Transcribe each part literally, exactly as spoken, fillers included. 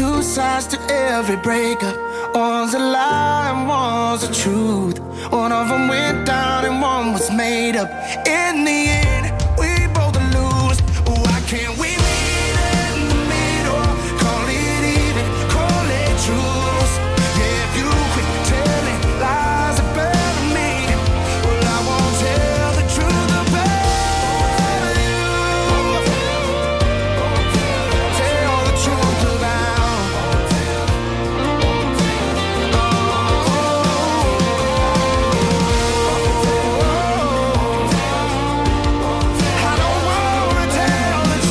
two sides to every breakup. One's a lie and one's a truth. One of them went down and one was made up. In the end, we both lose. Why can't we meet in the middle? Call it even, call it truth. Yeah, if you quit telling lies about me, well, I won't tell the truth about you. Tell the truth about. I don't wanna tell the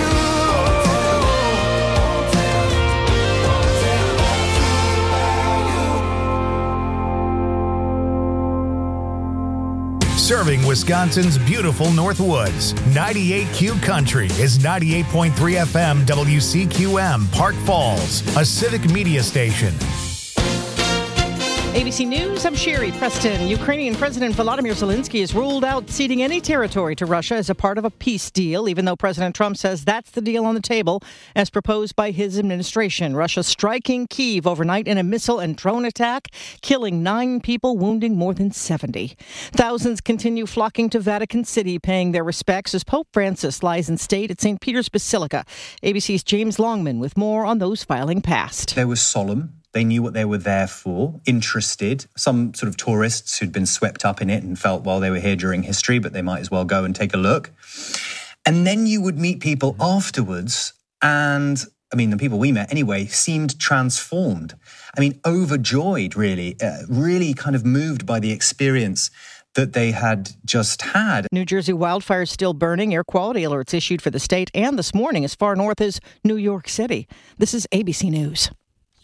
truth. Serving Wisconsin's beautiful Northwoods, ninety-eight Q Country is ninety-eight point three F M W C Q M, Park Falls, a civic media station. A B C News, I'm Sherry Preston. Ukrainian President Volodymyr Zelensky has ruled out ceding any territory to Russia as a part of a peace deal, even though President Trump says that's the deal on the table as proposed by his administration. Russia striking Kyiv overnight in a missile and drone attack, killing nine people, wounding more than seventy. Thousands continue flocking to Vatican City, paying their respects as Pope Francis lies in state at Saint Peter's Basilica. A B C's James Longman with more on those filing past. They were solemn. They knew what they were there for, interested. Some sort of tourists who'd been swept up in it and felt, well, they were here during history, but they might as well go and take a look. And then you would meet people afterwards, and, I mean, the people we met anyway, seemed transformed. I mean, overjoyed, really, uh, really kind of moved by the experience that they had just had. New Jersey wildfires still burning. Air quality alerts issued for the state and this morning as far north as New York City. This is A B C News.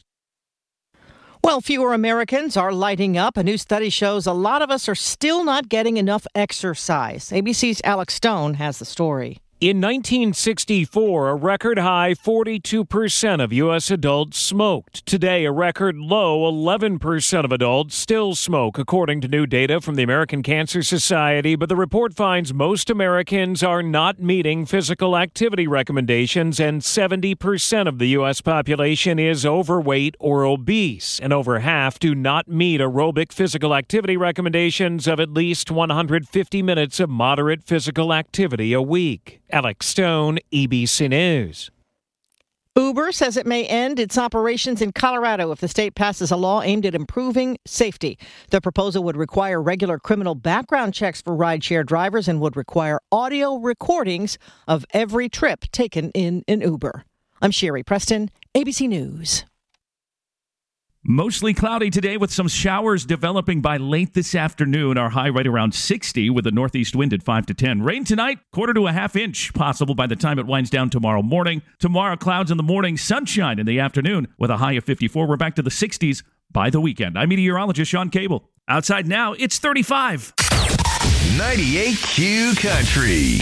Well, fewer Americans are lighting up. A new study shows a lot of us are still not getting enough exercise. A B C's Alex Stone has the story. In nineteen sixty-four, a record high forty-two percent of U S adults smoked. Today, a record low eleven percent of adults still smoke, according to new data from the American Cancer Society. But the report finds most Americans are not meeting physical activity recommendations, and seventy percent of the U S population is overweight or obese, and over half do not meet aerobic physical activity recommendations of at least one hundred fifty minutes of moderate physical activity a week. Alex Stone, A B C News. Uber says it may end its operations in Colorado if the state passes a law aimed at improving safety. The proposal would require regular criminal background checks for rideshare drivers and would require audio recordings of every trip taken in an Uber. I'm Sherry Preston, A B C News. Mostly cloudy today with some showers developing by late this afternoon. Our high right around sixty with a northeast wind at five to ten. Rain tonight, quarter to a half inch possible by the time it winds down tomorrow morning. Tomorrow, clouds in the morning, sunshine in the afternoon with a high of fifty-four. We're back to the sixties by the weekend. I'm meteorologist Sean Cable. Outside now, it's thirty-five. ninety-eight Q Country.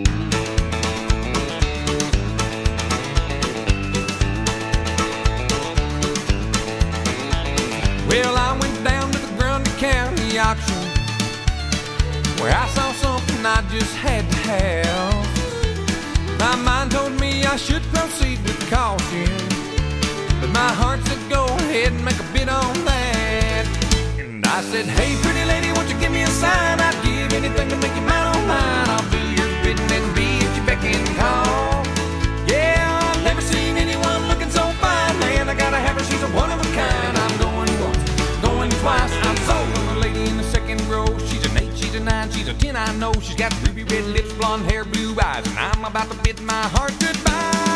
Well, I went down to the Grundy County auction where I saw something I just had to have. My mind told me I should proceed with caution, but my heart said go ahead and make a bid on that. And I said, hey, pretty lady, won't you give me a sign? I'd give anything to make you mine on mine. I'll do your bidding and be at your beck and call. Yeah, I've never seen anyone looking so fine. Man, I gotta have her, she's a one of a kind. I'm going once, going twice. I'm sold on the lady in the second row. She's an eight, she's a nine, she's a ten, I know. She's got ruby red lips, blonde hair, blue eyes, and I'm about to bid my heart goodbye.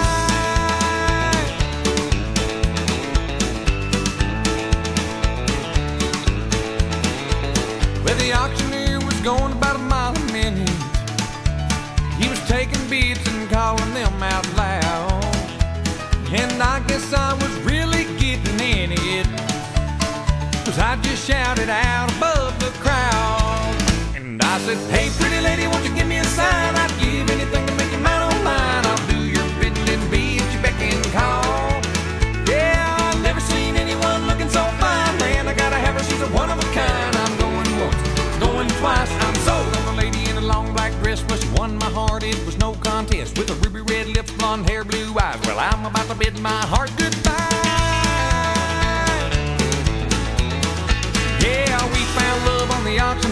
Well, the auctioneer was going about a mile a minute. He was taking bids and calling them out loud. And I guess I was really getting in it, 'cause I just shouted out above the crowd. And I said, hey, pretty lady, won't you give me a sign? I'd give anything to make you mine on mine. I'll do your bidding and be at your beck and call. Yeah, I've never seen anyone looking so fine. Man, I gotta have her, she's a one of a kind. I'm going once, going twice. I'm sold on a lady in a long black dress, but she won my heart, it was no contest. With a ruby red lips, blonde hair, blue eyes, well, I'm about to bid my heart goodbye.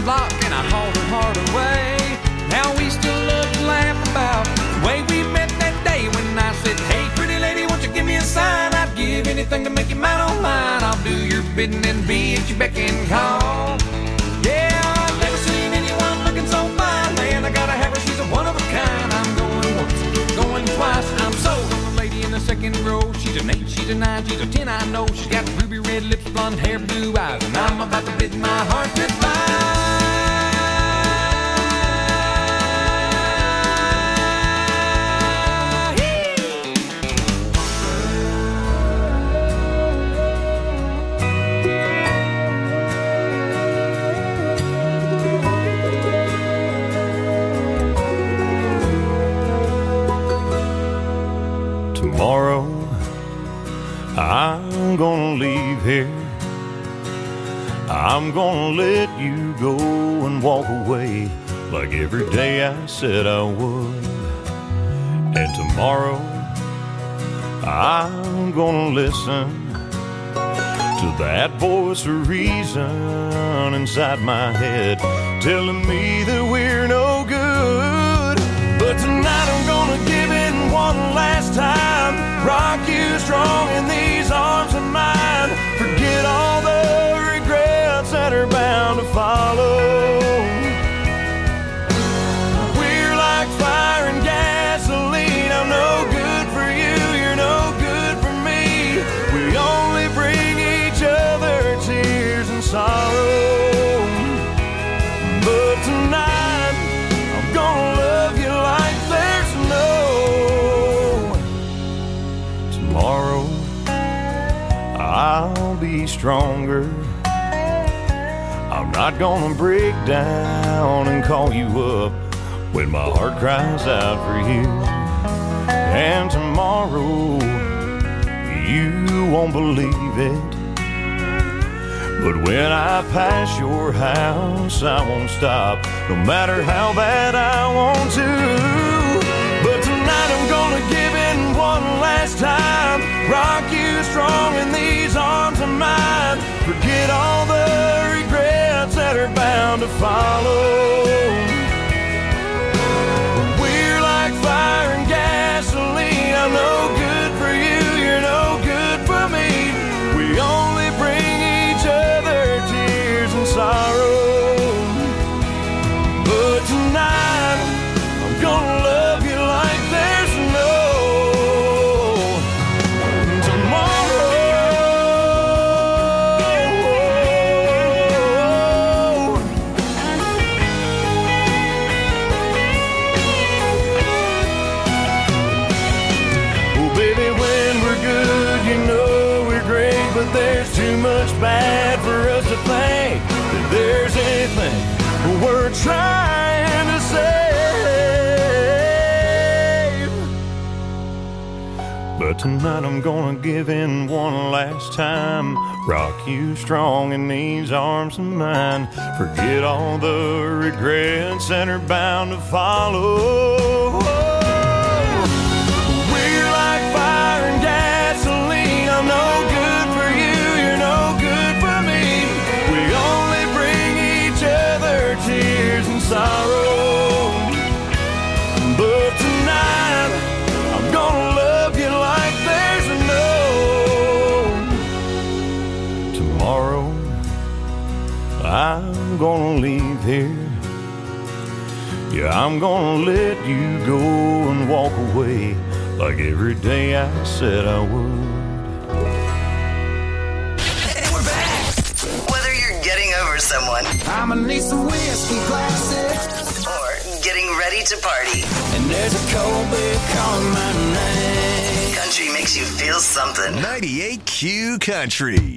the block and I hauled her heart away. Now we still love to laugh about the way we met that day when I said, hey, pretty lady, won't you give me a sign? I'd give anything to make you mine on mine. I'll do your bidding and be at your beck and call. Yeah, I've never seen anyone looking so fine. Man, I gotta have her, she's a one of a kind. I'm going once, going twice. I'm sold on the lady in the second row. She's an eight, she's a nine, she's a ten, I know. She's got ruby red lips, blonde hair, blue eyes, and I'm about to bid my heart goodbye. Tomorrow, I'm gonna leave here. I'm gonna let you go and walk away like every day I said I would. And tomorrow, I'm gonna listen to that voice of reason inside my head telling me that we're no good. But tonight I'm gonna give in one last time, rock you strong in these arms of mine. Forget all the regrets that are bound to follow. We're like fire and gasoline. I'm no good for you, you're no good for me. We only bring each other tears and sorrow. But tonight I'm gonna love you like there's no tomorrow. I'll be stronger. I'm not gonna break down and call you up when my heart cries out for you. And tomorrow, you won't believe it, but when I pass your house, I won't stop, no matter how bad I want to. But tonight I'm gonna give in one last time, rock you strong in these arms of mine. Forget all the regrets that are bound to follow. We're like fire and gasoline. I'm no good for you, you're no good for me. We only bring each other tears and sorrow. But tonight I'm gonna love you like there's no tomorrow. Oh baby, when we're good, you know we're great, but there's too much bad for us to think that there's anything we're trying to save. But tonight I'm gonna give in one last time, rock you strong in these arms of mine. Forget all the regrets that are bound to follow. We're like fire and gasoline. I'm no good for you, you're no good for me. We only bring each other tears and sorrow. But tonight I'm gonna love you like there's no tomorrow. I'm gonna leave here. Yeah, I'm gonna let you go and walk away like every day I said I would. Whether you're getting over someone, I'ma need some whiskey glasses, or getting ready to party, and there's a cold beer calling my name. country makes you feel something. ninety-eight Q Country.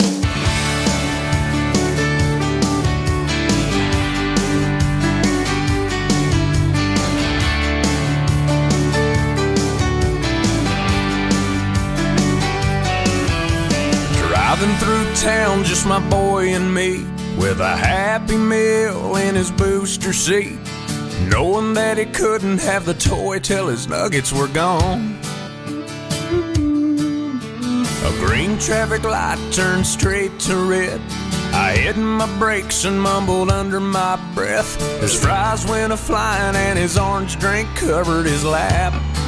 Driving through town, just my boy and me, with a Happy Meal in his booster seat, knowing that he couldn't have the toy till his nuggets were gone. A green traffic light turned straight to red. I hit my brakes and mumbled under my breath. His fries went a-flying and his orange drink covered his lap.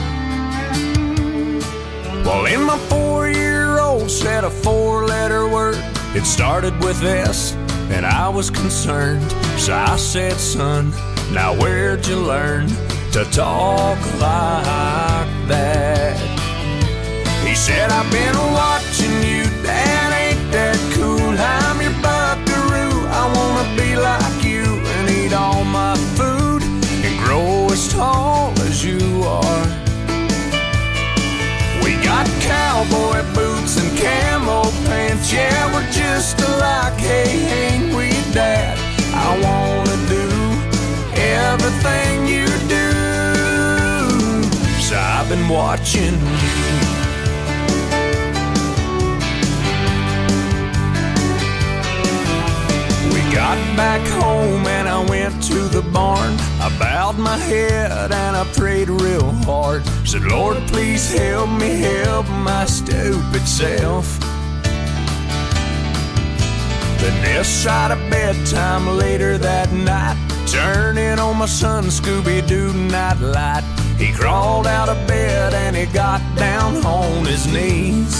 Well, then my four-year-old said a four-letter word. It started with S, and I was concerned. So I said, son, now where'd you learn to talk like that? He said, I've been watching you, Dad, ain't that cool? I'm your buckaroo, I wanna be like you and eat all my food and grow as tall as you are. We got cowboy boots and camo pants, yeah, we're just alike, hey, ain't we, Dad? I wanna do everything you do, so I've been watching you. Got back home and I went to the barn. I bowed my head and I prayed real hard. Said, Lord, please help me help my stupid self. Then this side of bedtime later that night, turning on my son Scooby-Doo nightlight. He crawled out of bed and he got down on his knees.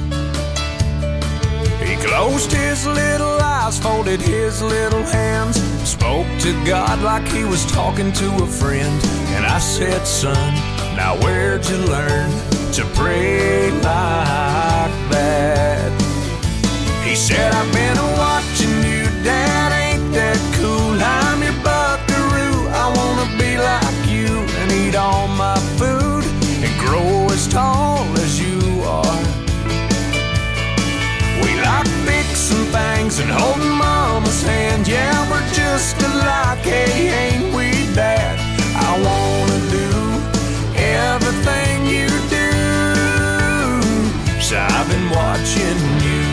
He closed his little eyes, folded his little hands, spoke to God like he was talking to a friend. And I said, son, now where'd you learn to pray like that? He said, I've been watching you, Dad, ain't that cool? I'm your buckaroo, I wanna be like you and eat all my food and grow as tall as you are. We like fixing things and holding Mama's hand. Yeah, we're just alike, hey, ain't we, Dad? I wanna do everything you do, so I've been watching you.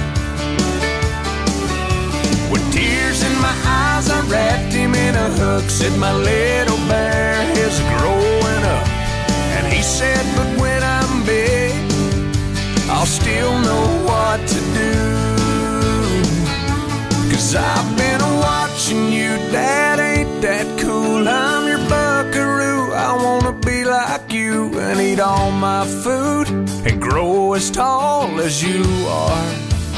With tears in my eyes, I wrapped him in a hook. Said my little bear is growing up. And he said, but when I'm big, I'll still know what to do. Cause I've been watching you, Dad, ain't that cool? I'm your buckaroo, I wanna be like you and eat all my food and grow as tall as you are.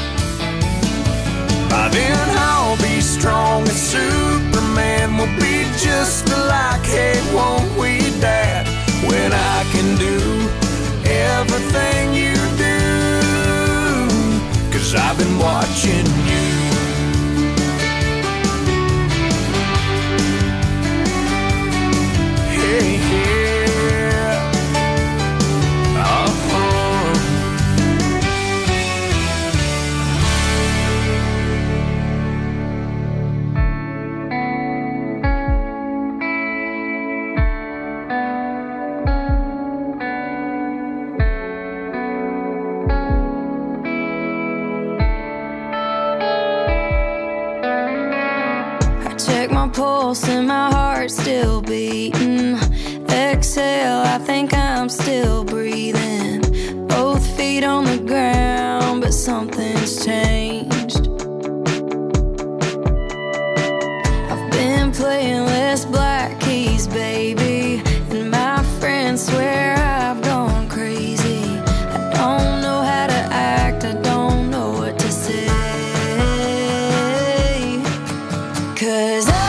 By then I'll be strong as Superman, we'll be just alike, hey, won't we, Dad? When I can do everything you do, cause I've been watching you. Hey, yeah. Uh-huh. Pulse and my heart still beating. Exhale, I think I'm still breathing. Both feet on the ground, but something's changed. I've been playing less black keys, baby, and my friends swear I've gone crazy. I don't know how to act, I don't know what to say. Cause I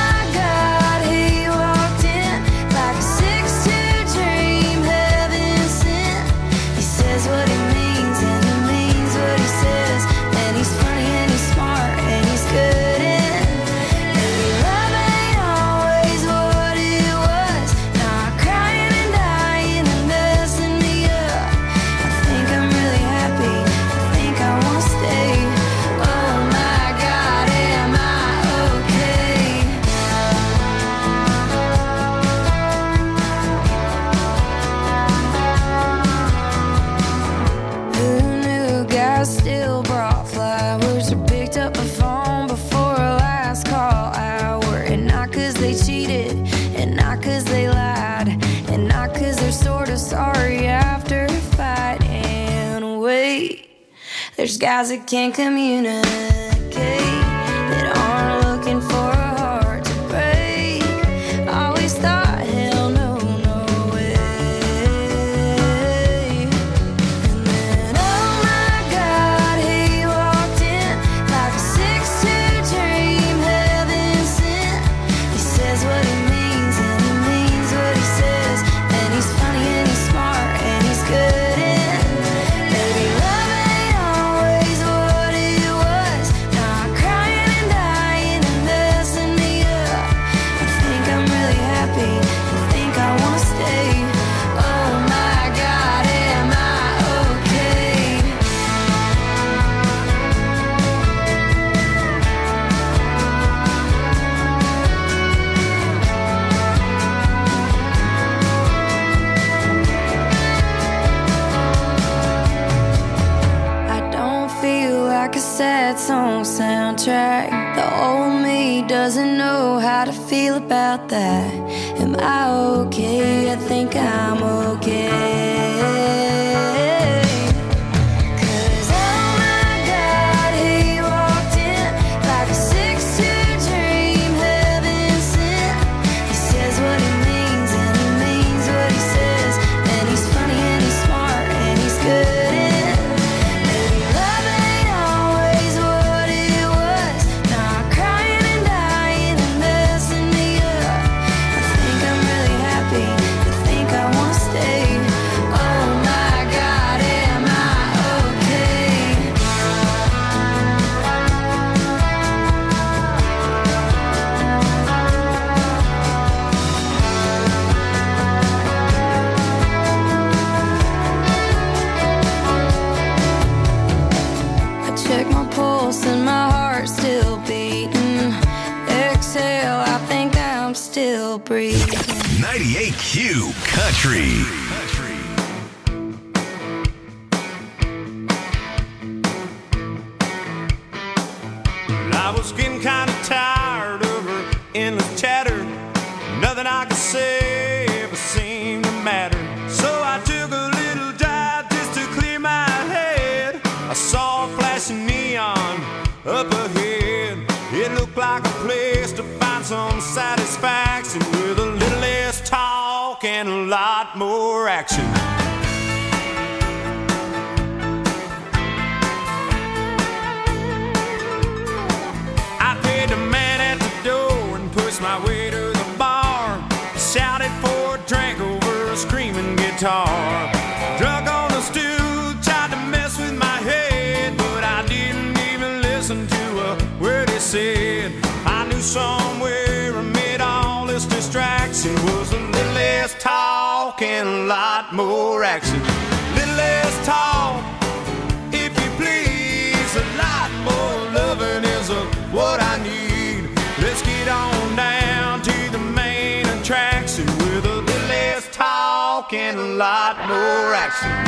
still brought flowers or picked up the phone before a last call hour. And not cause they cheated, and not cause they lied, and not cause they're sort of sorry after a fight. And wait, there's guys that can't communicate. doesn't know how to feel about that. Am I okay? I think I'm okay. ninety-eight Q Country. I was getting kind of tired of her endless chatter. Nothing I could say ever seemed to matter. So I took a little drive just to clear my head. I saw a flashing neon up ahead. It looked like a place to find some satisfaction with a little less talk and a lot more action. I paid the man at the door and pushed my way to the bar. Shouted for a drink over a screaming guitar. Drunk on the stool, tried to mess with my head, but I didn't even listen to a word he said. I knew somewhere amid all this distraction was a little less talk and a lot more action. Little less talk, if you please, a lot more loving is a, what I need. Let's get on down to the main attraction with a little less talk and a lot more action.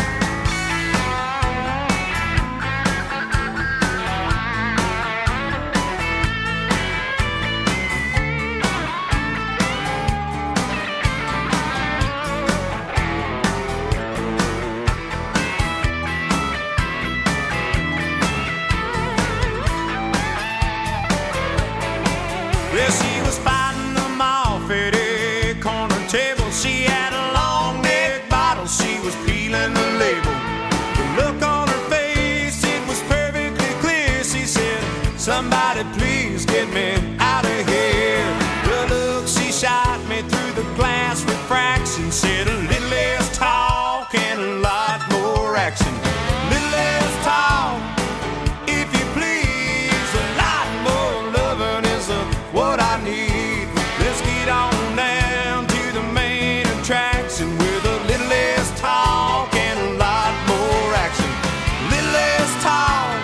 Well, she was fighting them off at a corner table. She had a long neck bottle, she was peeling the label. The look on her face, it was perfectly clear. She said, somebody please get me out of here. The look she shot me through the glass refraction said a little less talk and a lot more action. Little less talk, if you please, a lot more loving is a what I need. Let's get on down to the main attraction with a little less talk and a lot more action. Little less talk,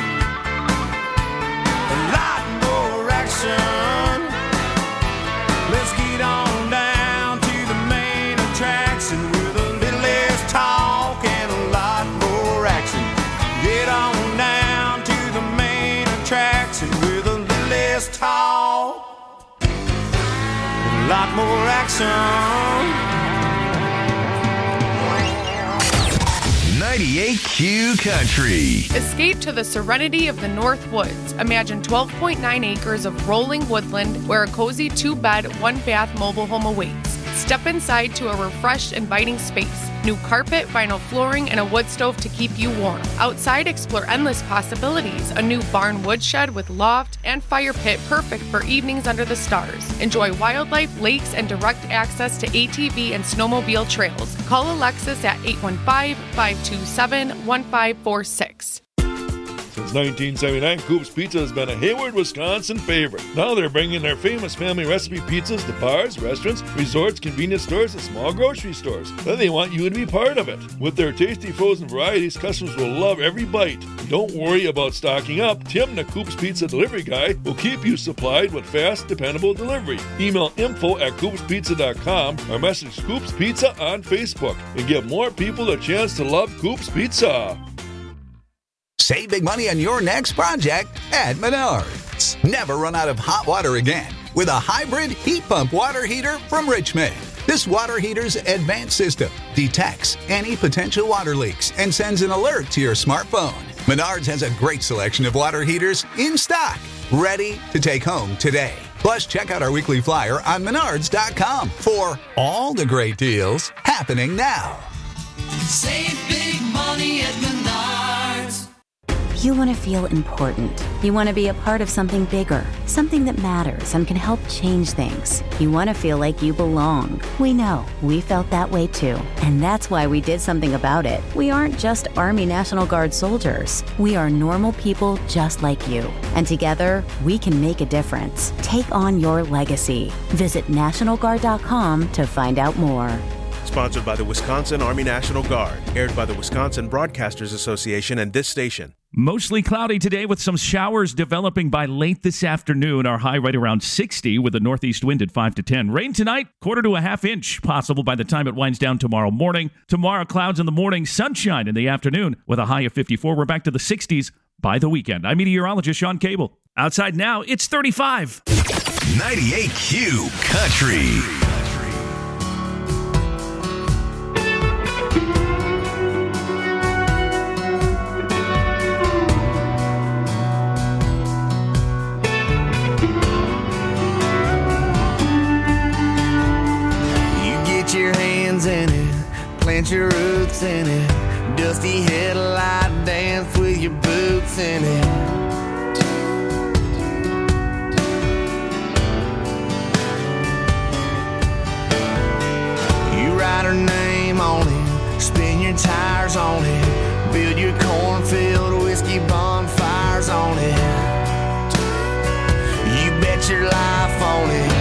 a lot more action. Let's get on down to the main attraction with a little less talk and a lot more action. Get on down to the main attraction with a little less talk, a lot more action. ninety-eight Q Country. Escape to the serenity of the North Woods. Imagine twelve point nine acres of rolling woodland where a cozy two-bed, one-bath mobile home awaits. Step inside to a refreshed, inviting space. New carpet, vinyl flooring, and a wood stove to keep you warm. Outside, explore endless possibilities. A new barn woodshed with loft and fire pit perfect for evenings under the stars. Enjoy wildlife, lakes, and direct access to A T V and snowmobile trails. Call Alexis at eight one five, five two seven, one five four six. Since nineteen seventy-nine, Coop's Pizza has been a Hayward, Wisconsin favorite. Now they're bringing their famous family recipe pizzas to bars, restaurants, resorts, convenience stores, and small grocery stores. Then they want you to be part of it. With their tasty frozen varieties, customers will love every bite. Don't worry about stocking up. Tim, the Coop's Pizza delivery guy, will keep you supplied with fast, dependable delivery. Email info at coops pizza dot com or message Coop's Pizza on Facebook and give more people a chance to love Coop's Pizza. Save big money on your next project at Menards. Never run out of hot water again with a hybrid heat pump water heater from Richmond. This water heater's advanced system detects any potential water leaks and sends an alert to your smartphone. Menards has a great selection of water heaters in stock, ready to take home today. Plus, check out our weekly flyer on menards dot com for all the great deals happening now. Save big money at Menards. You want to feel important. You want to be a part of something bigger, something that matters and can help change things. You want to feel like you belong. We know. We felt that way too. And that's why we did something about it. We aren't just Army National Guard soldiers. We are normal people just like you. And together, we can make a difference. Take on your legacy. Visit national guard dot com to find out more. Sponsored by the Wisconsin Army National Guard. Aired by the Wisconsin Broadcasters Association and this station. Mostly cloudy today with some showers developing by late this afternoon. Our high right around sixty with a northeast wind at five to ten. Rain tonight, quarter to a half inch possible by the time it winds down tomorrow morning. Tomorrow, clouds in the morning, sunshine in the afternoon with a high of fifty-four. We're back to the sixties by the weekend. I'm meteorologist Sean Cable. Outside now, it's thirty-five. ninety-eight Q Country. Your hands in it, plant your roots in it. Dusty headlight dance with your boots in it. You write her name on it, spin your tires on it, build your cornfield whiskey bonfires on it. You bet your life on it.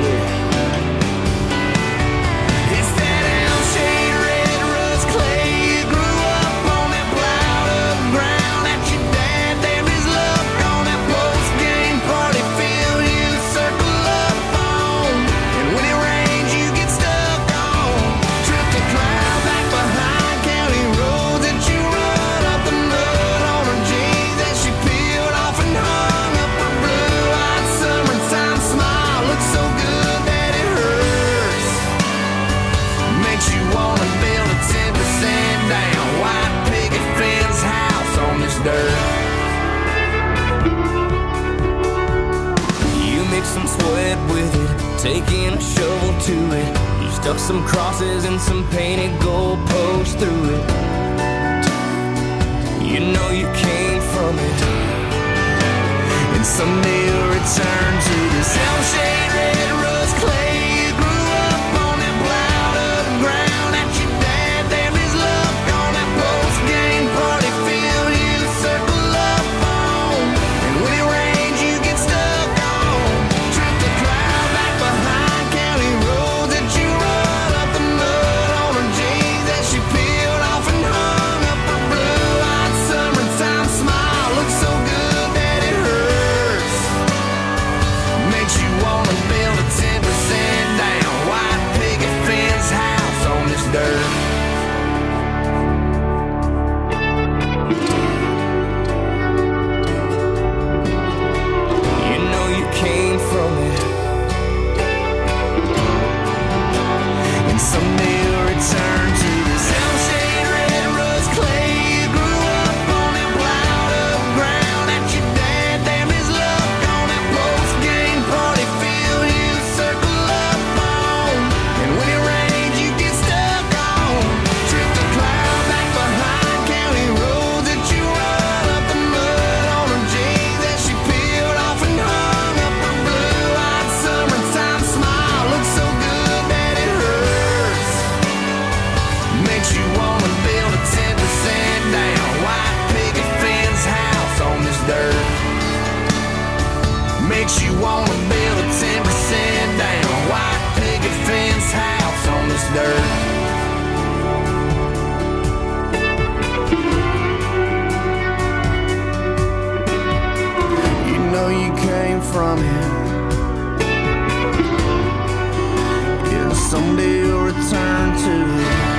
Some sweat with it, taking a shovel to it. You stuck some crosses and some painted gold posts through it. You know you came from it, and someday you'll return to this Elm-shade red rust clay. You grew up on that plowed up ground that your dad damned his luck on that post-game party field you circle up on. And when it rains you get stuck. Makes you wanna build a ten percent down white picket fence house on this dirt. You know you came from it, yeah, someday you'll return to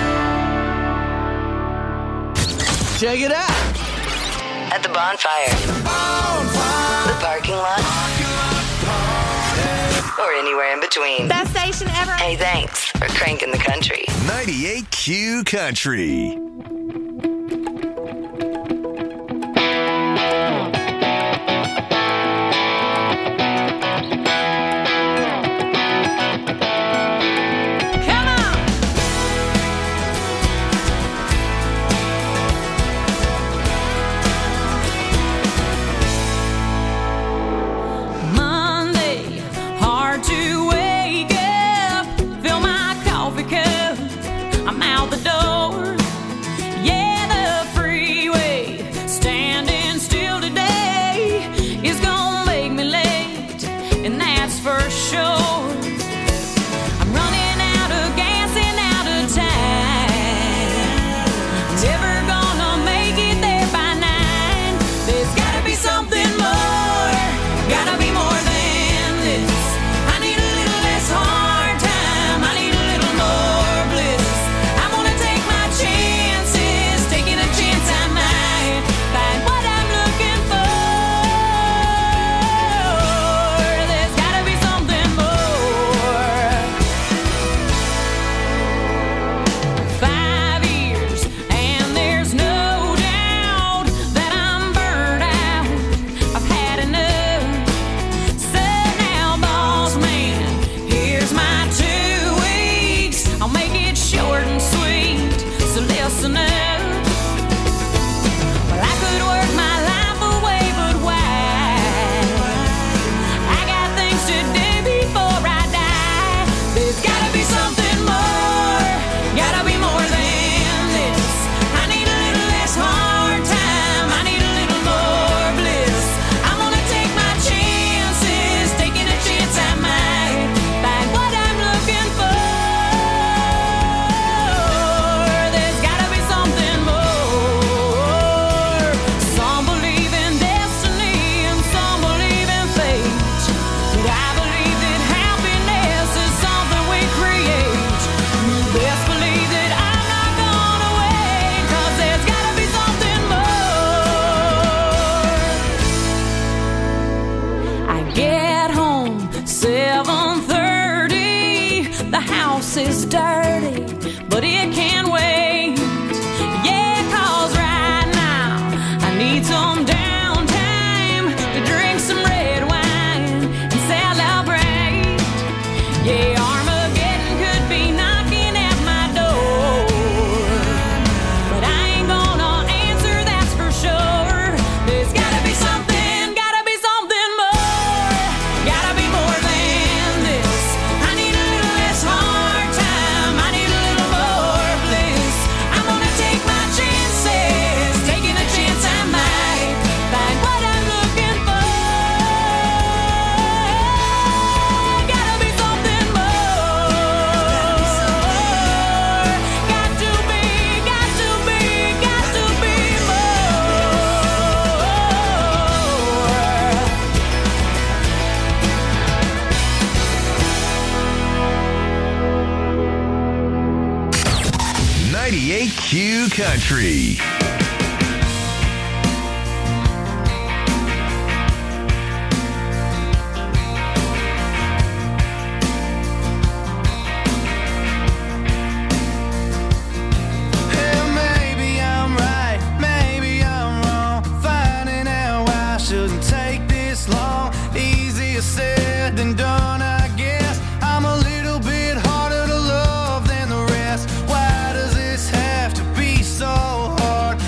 it. Check it out! At the bonfire. Bonfire. The parking lot. or anywhere in between. Best station ever. Hey, thanks for cranking the country. ninety-eight Q Country. Is dirty, but it can wait. Yeah, 'cause right now I need some downtime to drink some red wine and celebrate. Yeah, Armageddon could be knocking at my door, but I ain't gonna answer, that's for sure. There's gotta be something, gotta be something more, gotta be more than this. I need a little less hard. ninety-eight Q Country. Said than done, I guess. I'm a little bit harder to love than the rest. Why does this have to be so hard?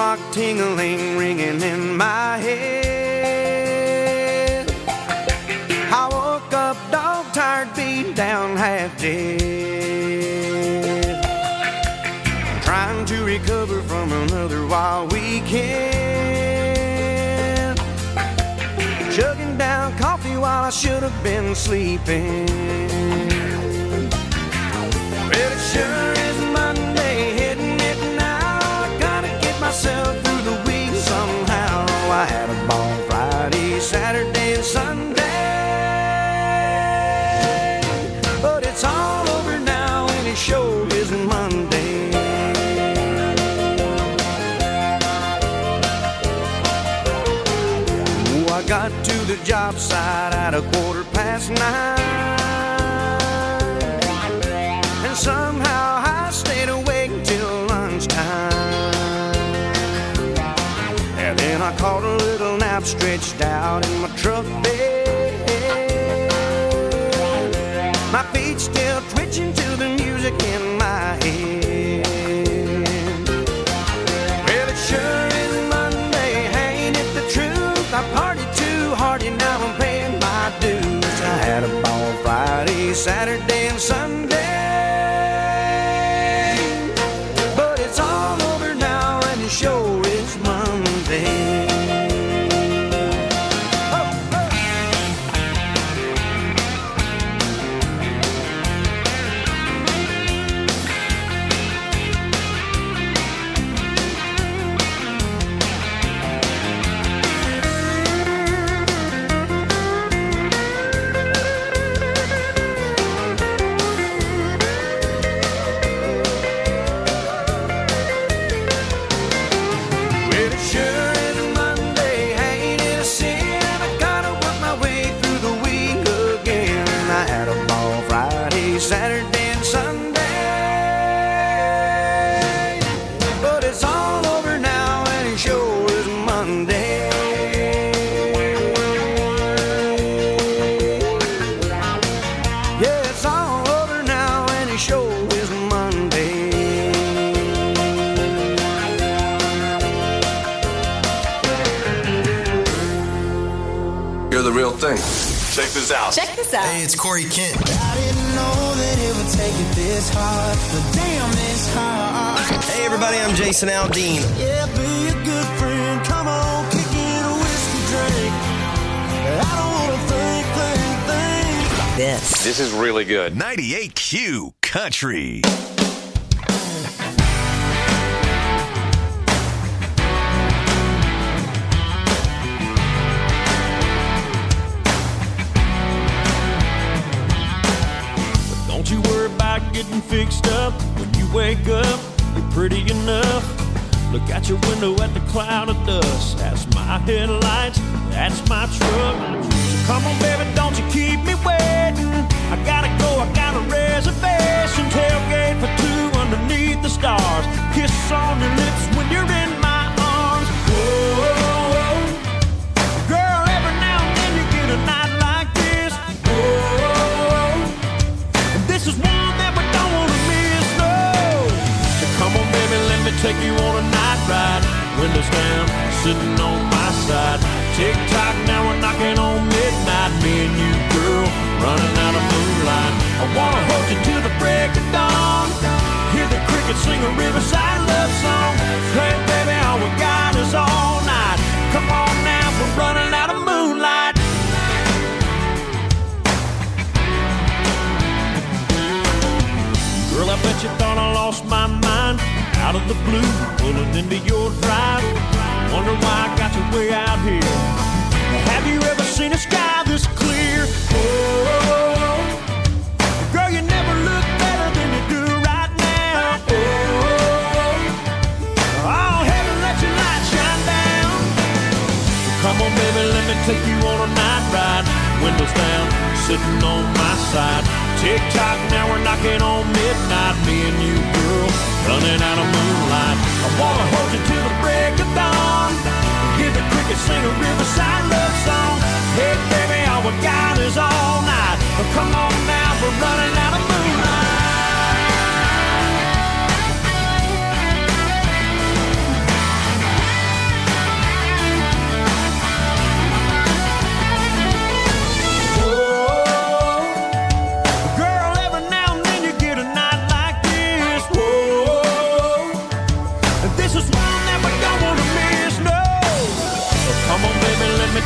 clock ting-a-ling ringing in my head. I woke up dog-tired, beat down, half dead, trying to recover from another wild weekend, chugging down coffee while I should have been sleeping. Well, it sure is Monday, hitting it now. I gotta get myself through the week somehow. I had a ball Friday, Saturday, and Sunday, but it's all over now, and it sure isn't Monday. Oh, I got to the job site at a quarter past nine, and somehow I stayed awake till lunchtime. And then I caught a little nap stretched out in my truck bed, my feet still twitching to the music in my head. Well, it sure is Monday, ain't it the truth? I partied too hard and now I'm paying my dues. I had a ball Friday, Saturday, and Sunday, but it's all over now, and it sure is Monday. Saturday and Sunday, but it's all over now, and it sure is Monday. Yeah, it's all over now, and it sure is Monday. You're the real thing. Check this out. Check this out. Hey, it's Corey Kent. I didn't know that it would take it this hard, but damn, it's hard. Hey, everybody, I'm Jason Aldean. Yeah, be a good friend. Come on, kick in a whiskey drink. I don't want to think, think, think. This. This is really good. ninety-eight Q Country. Don't you worry about getting fixed up. When you wake up, you're pretty enough. Look out your window at the cloud of dust. That's my headlights, that's my truck. So come on, baby, don't you keep me waiting. I gotta go, I got a reservation. Tailgate for two underneath the stars. Kiss on your lips when you're in my arms. Whoa, girl, every now and then you get a night like this. Whoa, this is one that we don't want to miss, no. So come on, baby, let me take you on a night ride. Windows down, sitting on my side. Tick-tock, now we're knocking on midnight. Me and you, girl, running out of moonlight. I wanna hold you till the break of dawn. Hear the crickets sing a riverside love song. Hey, baby, all we got is all night. Come on now, we're running out of moonlight. Girl, I bet you thought I lost my mind. Out of the blue, pulling into your drive. Wonder why I got you way out here. Have you ever seen a sky this clear? Oh, girl, you never look better than you do right now. Oh, oh, heaven, let your light shine down. So come on, baby, let me take you on a night ride. Windows down, sitting on my side. Tick-tock, now we're knocking on midnight. Me and you, girl, running out of moonlight. I wanna hold you till the break of dawn. Hear the crickets sing a riverside love song. Hey, baby, all we got is all night. But come on now, we're running out of moonlight.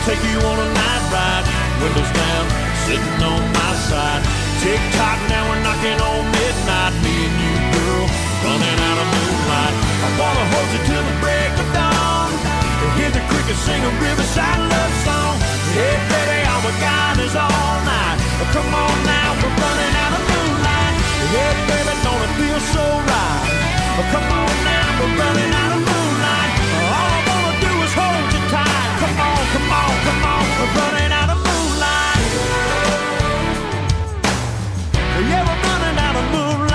take you on a night ride. Windows down, sitting on my side. Tick tock, now we're knocking on midnight. Me and you, girl, running out of moonlight. I wanna hold you till the break of dawn. Hear the crickets sing a riverside love song. Hey baby, all we got is all night. Oh, come on now, we're running out of moonlight. Hey baby, don't it feel so right? Oh, come on now, we're running out of moonlight. All I wanna do is hold you tight. Come on, come on, come on, we're running out of moonlight. Yeah, we're running out of moonlight.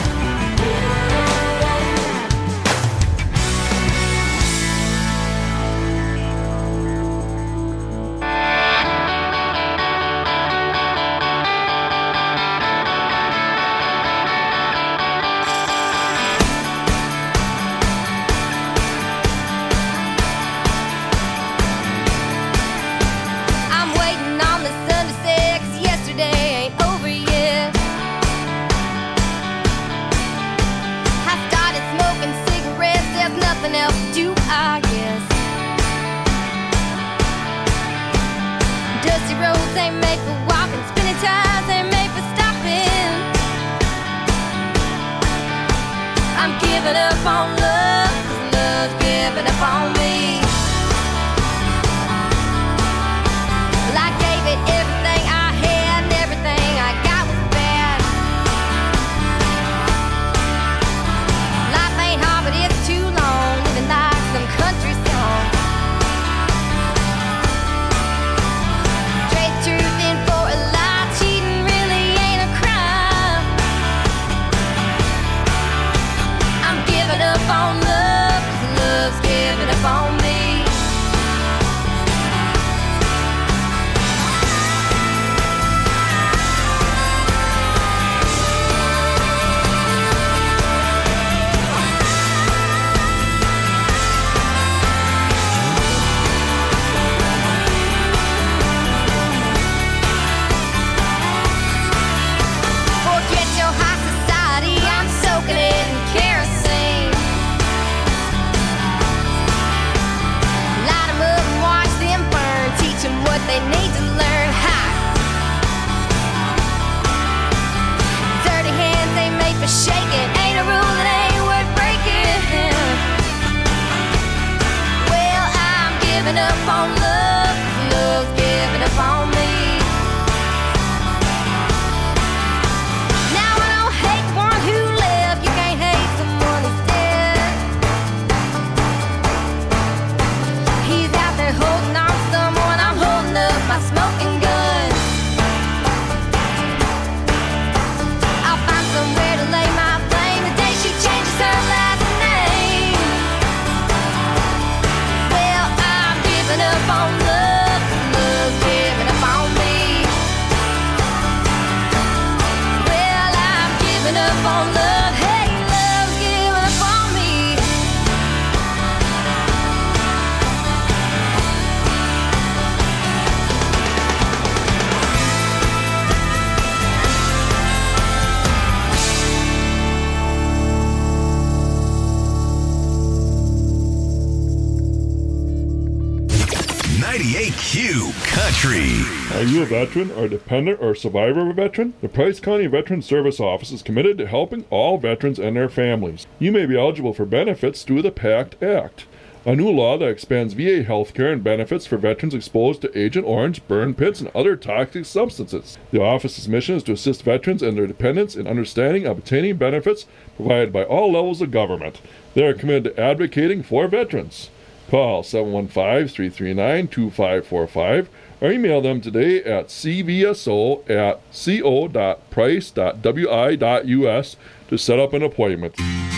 ninety-eight Q Country. Are you a veteran or dependent or survivor of a veteran? The Price County Veteran Service Office is committed to helping all veterans and their families. You may be eligible for benefits through the PACT Act, a new law that expands V A health care and benefits for veterans exposed to Agent Orange, burn pits, and other toxic substances. The office's mission is to assist veterans and their dependents in understanding and obtaining benefits provided by all levels of government. They are committed to advocating for veterans. Call seven one five, three three nine, two five four five or email them today at c v s o at co dot price dot w i dot u s to set up an appointment.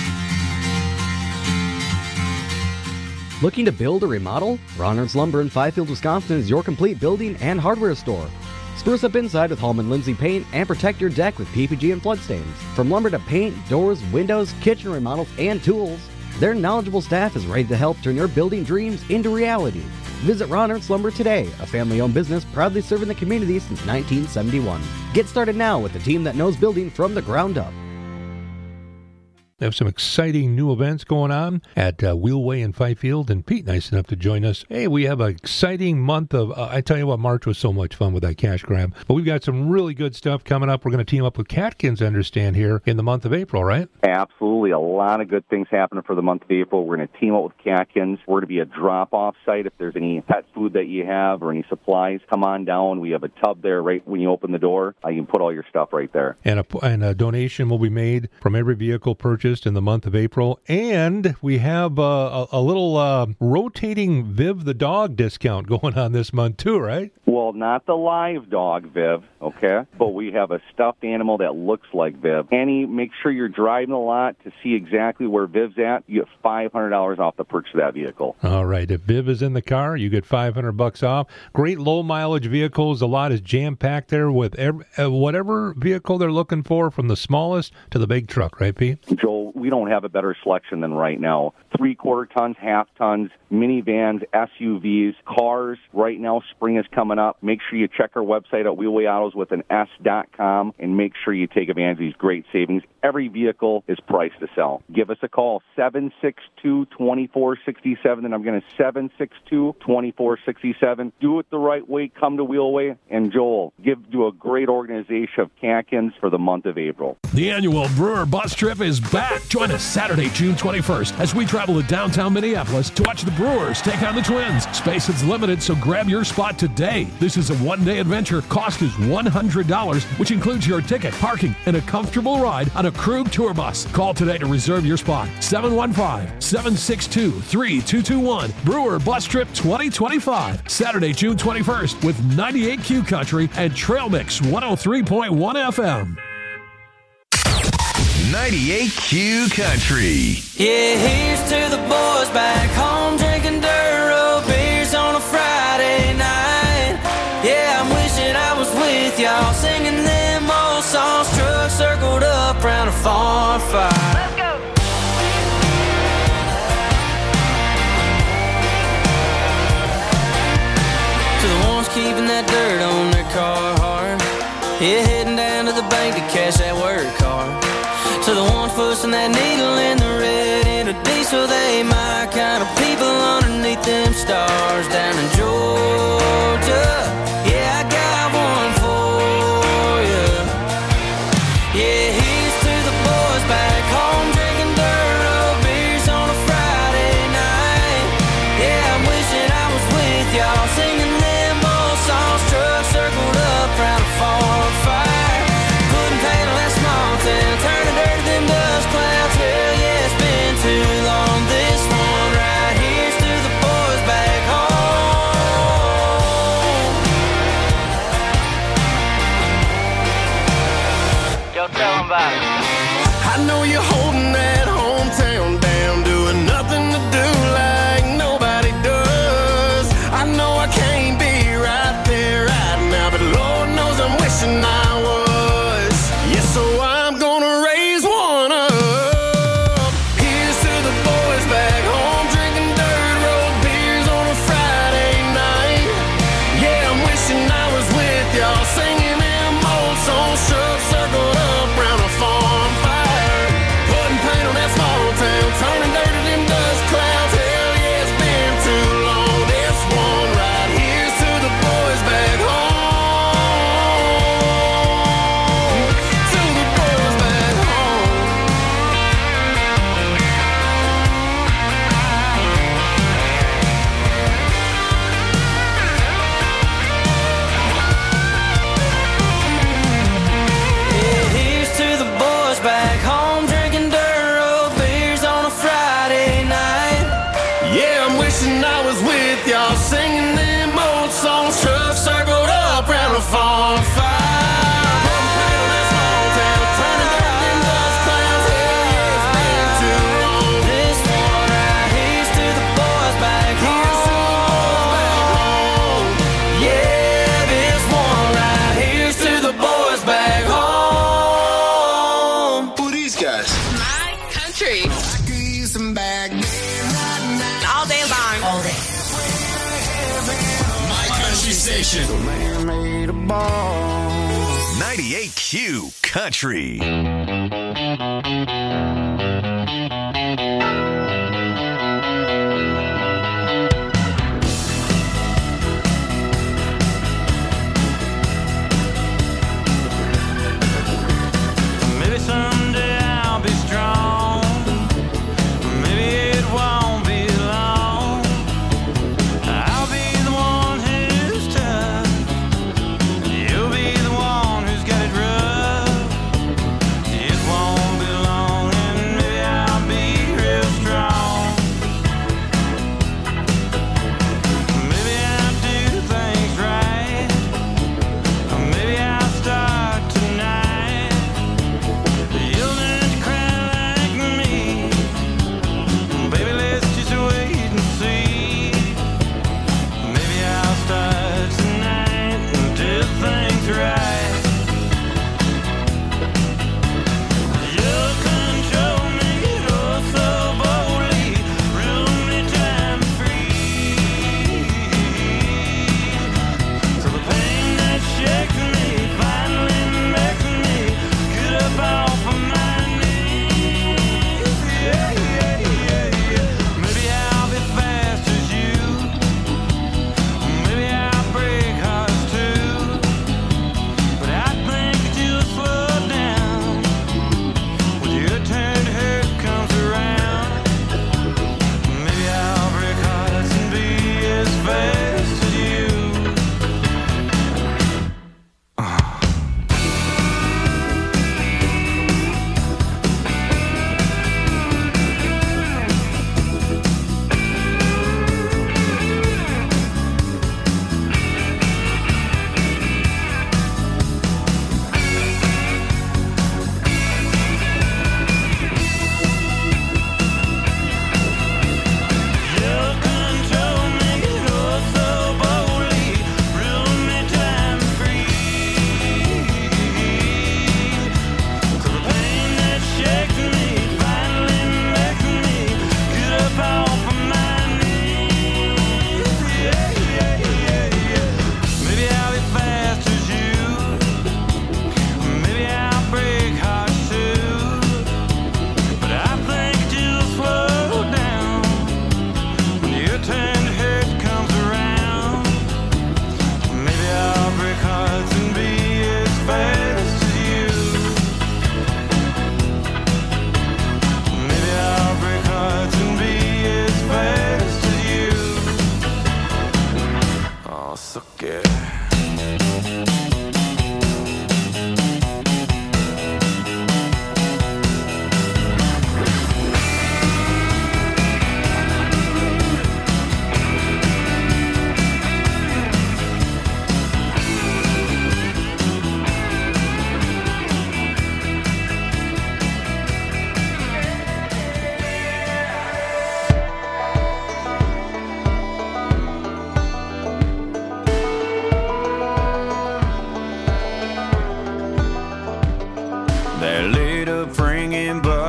Looking to build or remodel? Ronard's Lumber in Fifield, Wisconsin is your complete building and hardware store. Spruce up inside with Hallman Lindsay Paint and protect your deck with P P G and flood stains. From lumber to paint, doors, windows, kitchen remodels, and tools, their knowledgeable staff is ready to help turn your building dreams into reality. Visit Ronard's Lumber today, a family-owned business proudly serving the community since nineteen seventy-one. Get started now with a team that knows building from the ground up. They have some exciting new events going on at uh, Wheelway in Fifield. And Pete, nice enough to join us. Hey, we have an exciting month of, uh, I tell you what, March was so much fun with that cash grab. But we've got some really good stuff coming up. We're going to team up with Catkins, I understand, here in the month of April, right? Absolutely. A lot of good things happening for the month of April. We're going to team up with Catkins. We're going to be a drop-off site. If there's any pet food that you have or any supplies, come on down. We have a tub there right when you open the door. Uh, you can put all your stuff right there. And a, and a donation will be made from every vehicle purchased in the month of April. And we have uh, a, a little uh, rotating Viv the dog discount going on this month too, right? Well, not the live dog, Viv, okay? But we have a stuffed animal that looks like Viv. Annie, make sure you're driving a lot to see exactly where Viv's at. You get five hundred dollars off the purchase of that vehicle. All right. If Viv is in the car, you get five hundred bucks off. Great low-mileage vehicles. A lot is jam-packed there with every, uh, whatever vehicle they're looking for, from the smallest to the big truck, right, Pete? Joel, we don't have a better selection than right now. Three-quarter tons, half tons, minivans, S U Vs, cars. Right now, spring is coming up. Make sure you check our website at Wheelway Autos with an S dot com and make sure you take advantage of these great savings. Every vehicle is priced to sell. Give us a call, seven six two, two four six seven, and I'm going to seven six two, two four six seven. Do it the right way. Come to Wheelway. And Joel, give to a great organization of Catkins for the month of April. The annual Brewer Bus Trip is back. Join us Saturday, June twenty-first, as we travel to downtown Minneapolis to watch the Brewers take on the Twins. Space is limited, so grab your spot today. This is a one-day adventure. Cost is one hundred dollars, which includes your ticket, parking, and a comfortable ride on a Krug tour bus. Call today to reserve your spot. seven one five, seven six two, three two two one. Brewer Bus Trip twenty twenty-five. Saturday, June twenty-first with ninety-eight Q Country and Trail Mix one oh three point one F M. ninety-eight Q Country. Yeah, here's to the boys back home drinking dirt road beers on a Friday night. Yeah, I'm wishing I was with y'all singing them old songs. Trucks circled up round a farm fire. Let's go. To the ones keeping that dirt on their car hard. Yeah, heading down to the bank to cash that work card. To the ones pushing that needle in the red into diesel, they my kind of people underneath them stars down in Georgia. Yeah, I got one for you. Yeah, here's to the boys back home drinking dirt road beers on a Friday night. Yeah, I'm wishing I was with y'all singing them old songs. Trucks circled up round a farm fire, putting paint on that small town, turning dirt to them dust clouds. Hell yeah, it's been too long. This one right here's to the boys back home. Yo, tell them about it. I know you're holding that hometown down, doing nothing to do like nobody does. I know I can't be right there right now, but Lord knows I'm wishing I was. Yeah, so I'm gonna raise one up. Here's to the boys back home drinking dirt road beers on a Friday night. Yeah, I'm wishing I was with y'all singing them old songs. Trucks circled up round a farm fire, putting paint on that small town, turning dirt to them dust clouds. Hell yeah, it's been too long. This one right here's to the boys back home. To the boys back home. Yeah, here's to the boys back home drinking dirt road beers on a Friday night. Yeah, I'm wishing I was with y'all singing them old songs. Trucks circled up round a farm fire. Putting paint on that small town, turning dirt to them dust clouds. Hell yeah, it's been too long. This one right here's to the boys back home. Yeah, this one right here's to the boys back home. Who are these guys? My country. All day long. All day. My Country Station. Man made a ball. ninety-eight Q Country.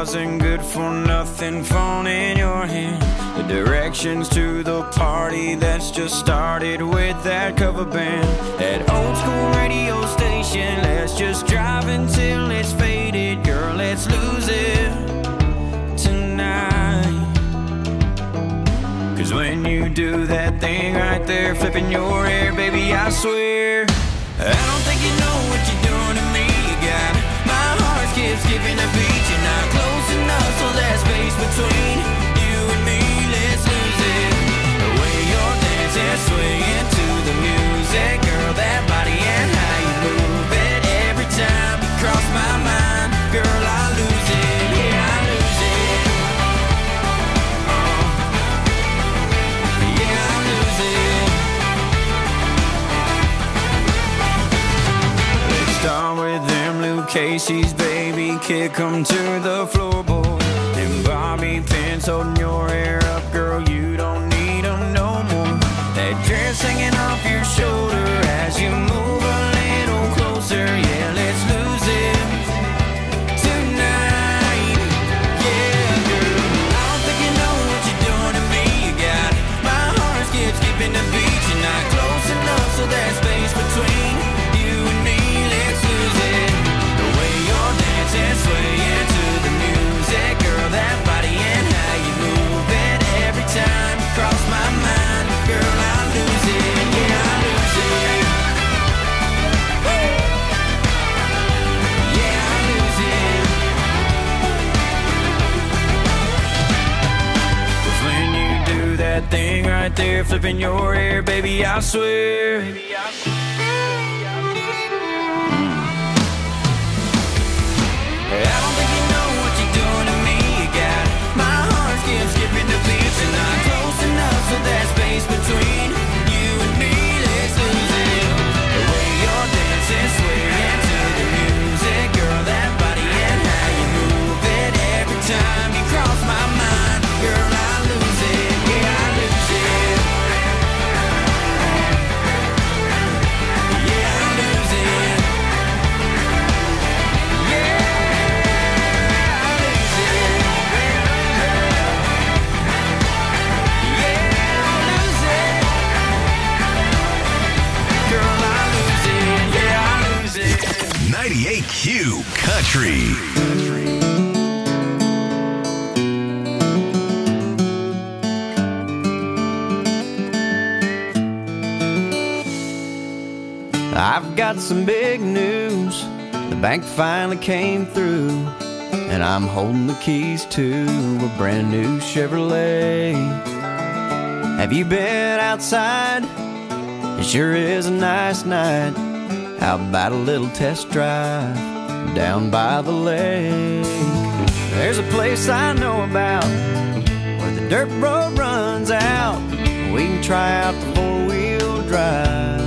wasn't good for nothing, phone in your hand. The directions to the party that's just started with that cover band. That old school radio station, let's just drive until it's faded. Girl, let's lose it tonight. Cause when you do that thing right there, flipping your hair, baby, I swear I don't think you know what you're doing to me. You got my heart skips skipping a beat. You're not close enough, so that space between you and me, let's lose it. The way you're dancing, swaying to the music, girl, that body and how you move it. Every time you cross my mind, girl, I lose it. Yeah, I lose it. Uh, yeah, I lose it. Let's start with them Luke Casey's, baby, kick 'em to the floorboard. And Bobby pins holding your hair up, girl, you don't need 'em no more. That dress hanging off your shoulder as you move a little closer. Yeah, let's lose it tonight. Yeah, girl, I don't think you know what you're doing to me. You got my heart skips skipping the beat. You're not close enough, so that space between you and me, let's lose it. The way you're dancing, swaying to the music, girl, that body and how you move it. Every time you cross my mind, girl, I lose it. Yeah, I lose it. Yeah, I lose it. 'Cause when you do that thing right there, flipping your hair, baby, I swear. I don't think you know what you're doing to me. You got my heart skips skipping the beats. You're not close enough, so that space between you and me, let's lose it. The way you're dancing, swaying to the music, girl, that body and how you move it. Every time you cross my mind, girl, I lose it. Yeah, I lose it. Yeah, I lose it. Yeah. ninety-eight Q Country. I've got some big news. The bank finally came through, and I'm holding the keys to a brand new Chevrolet. Have you been outside? It sure is a nice night. How about a little test drive down by the lake? There's a place I know about where the dirt road runs out. We can try out the four-wheel drive.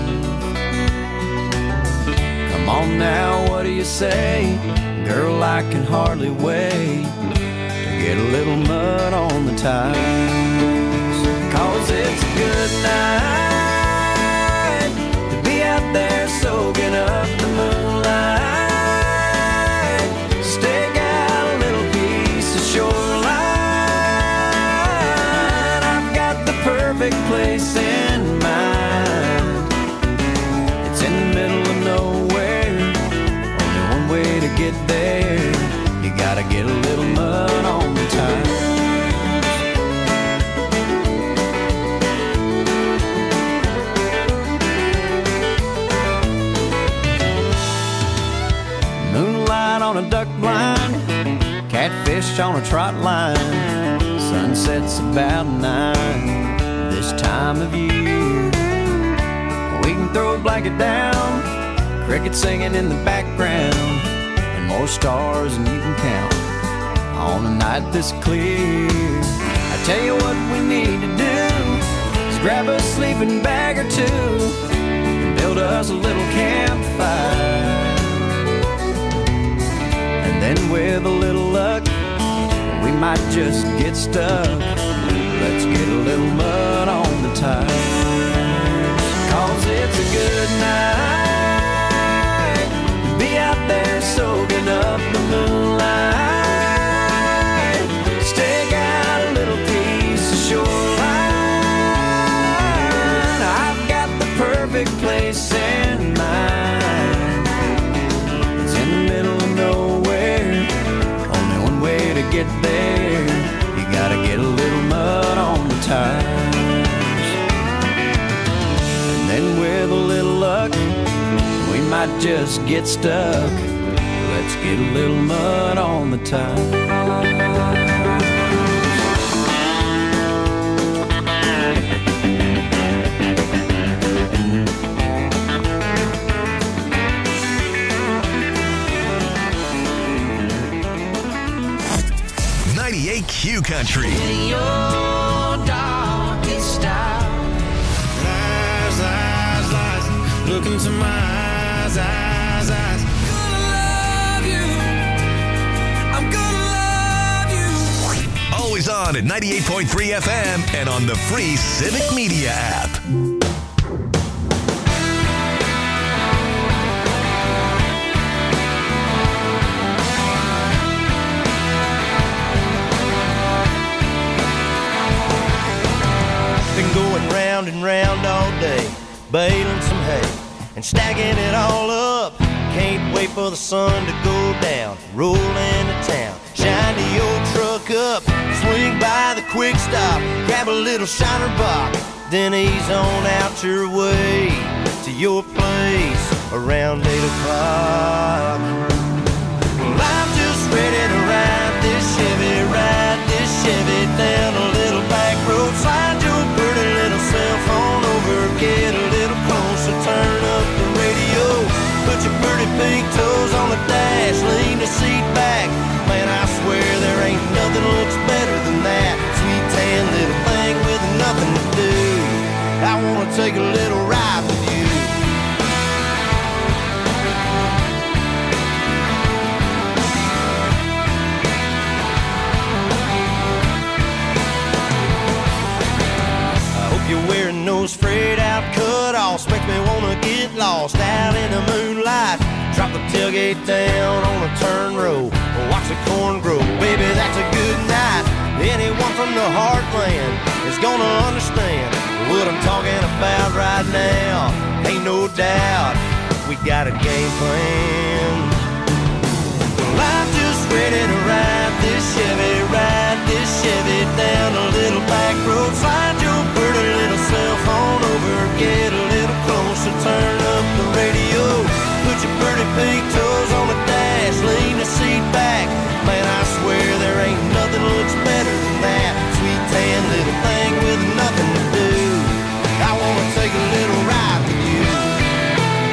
Come on now, what do you say? Girl, I can hardly wait to get a little mud on the tires. 'Cause it's a good night to be out there soaking up the moonlight. Stake out a little piece of shoreline. I've got the perfect place in mind. It's in the middle of nowhere. Only one way to get there. You gotta get a little mud on the tires. On a duck blind, catfish on a trot line. Sunset's about nine this time of year. We can throw a blanket down, crickets singing in the background, and more stars than you can count on a night this clear. I tell you what we need to do is grab a sleeping bag or two and build us a little campfire. Then with a little luck, we might just get stuck. Let's get a little mud on the tires. 'Cause it's a good night to be out there soaking up the moonlight. peace and mind. It's in the middle of nowhere, only one way to get there. You gotta get a little mud on the tires. And then with a little luck, we might just get stuck. Let's get a little mud on the tires. ninety-eight Q Country. In your darkest hour, lies, lies, lies. Look into my eyes, eyes, eyes. Gonna love you. I'm gonna love you. Always on at ninety-eight point three F M and on the free Civic Media app. Been going round and round all day, baling some hay and stacking it all up. Can't wait for the sun to go down, roll into town, shine the old truck up, swing by the quick stop, grab a little shiner box, then ease on out your way to your place around eight o'clock. Well, I'm just ready to ride this Chevy, ride this Chevy down a little back road, slide your pretty little cell phone over, get a little closer, turn up the radio, put your pretty pink toes on the dash, lean the seat back. Man, I swear there ain't nothing looks better than that sweet tan little thing with nothing to do. I wanna take a little ride with you. You're wearing those frayed out cut-offs, make me wanna get lost out in the moonlight. Drop the tailgate down on a turn row, watch the corn grow. Baby, that's a good night. Anyone from the heartland is gonna understand what I'm talking about right now. Ain't no doubt we got a game plan. Well, I'm just ready to ride this Chevy, ride this Chevy down a little back road, slide your pretty little cell phone over, get a little closer, turn up the radio, put your pretty pink toes